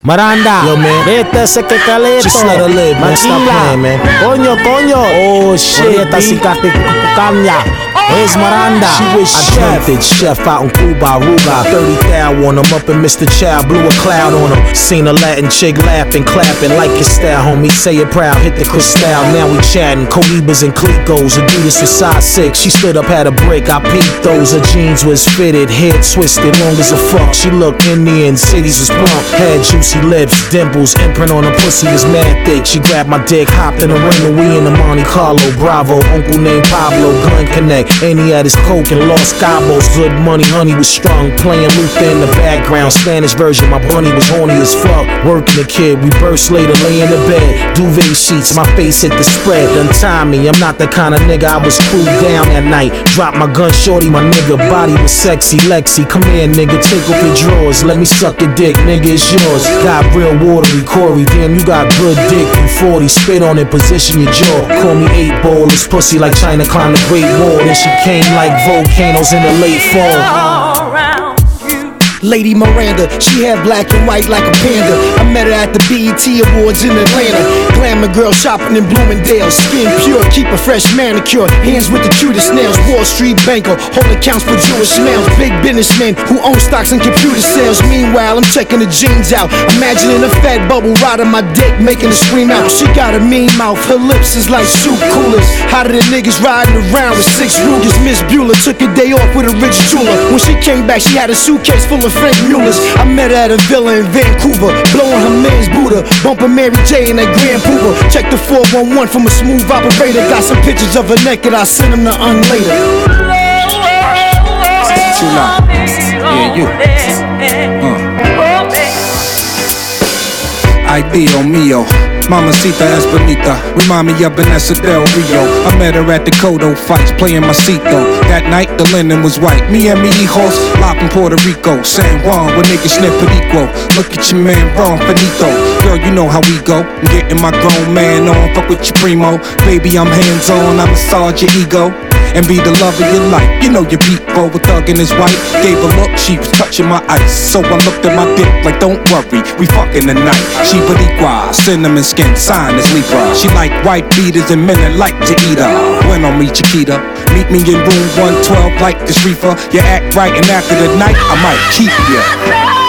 Miranda, yo, man. vete ese que caleto. Just let her live, man. Stop playing, man. Coño. Oh, shit. Esta cicatecanya. Where's Miranda? She was chef out in Cuba, Aruba. 30 thou on him, up in Mr. Chow, blew a cloud on him. Seen a Latin chick laughing, clapping, like your style, homie. Say it proud, hit the crystal. Now we chatting, Cohibas and Clicos. Adidas was size 6. She stood up, had a break. I peeped those. Her jeans was fitted, head twisted, long as a fuck. She looked Indian, cities was plump. Had juicy lips, dimples, imprint on her pussy was mad thick. She grabbed my dick, hopped in the ring, we in the Monte Carlo. Bravo, uncle named Pablo, gun connect. And he had his coke and lost Cabos. Good money, honey was strong. Playing Luther in the background. Spanish version, my bunny was horny as fuck. Working the kid, we burst later, lay in the bed. Duvet sheets, my face hit the spread. Untie me, I'm not the kind of nigga I was screwed down that night. Drop my gun, shorty, my nigga. Body was sexy, Lexi. Come here, nigga, take off your drawers. Let me suck your dick, nigga, it's yours. Got real watery, Corey. Damn, you got good dick. You 40, spit on it, position your jaw. Call me 8-ball, this pussy like China climbed the Great Wall. Then she came like volcanoes in the late fall. Lady Miranda, she had black and white like a panda. I met her at the BET Awards in Atlanta. Glamour girl shopping in Bloomingdale. Skin pure, keep a fresh manicure. Hands with the cutest nails. Wall Street banker, holding accounts for Jewish males. Big businessmen who own stocks and computer sales. Meanwhile, I'm checking the jeans out. Imagining a fat bubble riding my dick, making her scream out. She got a mean mouth, her lips is like soup coolers. Hotter than niggas riding around with 6 Rugers. Miss Bueller took a day off with a rich jeweler. When she came back, she had a suitcase full of Frank Muellers. I met her at a villa in Vancouver, blowing her man's Buddha, bumping Mary J in that Grand Pooper. Check the 411 from a smooth operator. Got some pictures of her naked, I sent them to later. Chula. Yeah, you. Ay, Dio mio. Mamacita Espinita, remind me of Vanessa Del Rio. I met her at the Kodo fights, playing my seat though. That night the linen was white. Me and me hijos, live from Puerto Rico. San Juan, where niggas sniff perico. Look at your man, Ron Finito. Girl, you know how we go. I'm getting my grown man on, fuck with your primo. Baby, I'm hands on, I massage your ego. And be the love of your life. You know your people with Thug and his wife. Gave a look, she was touching my ice. So I looked at my dick like, don't worry, we fucking tonight. She Boricua, cinnamon skin, sign is Libra. She like white beaters and men that like to eat her. When I meet Chiquita, meet me in room 112 like this reefer. You act right and after the night, I might keep ya.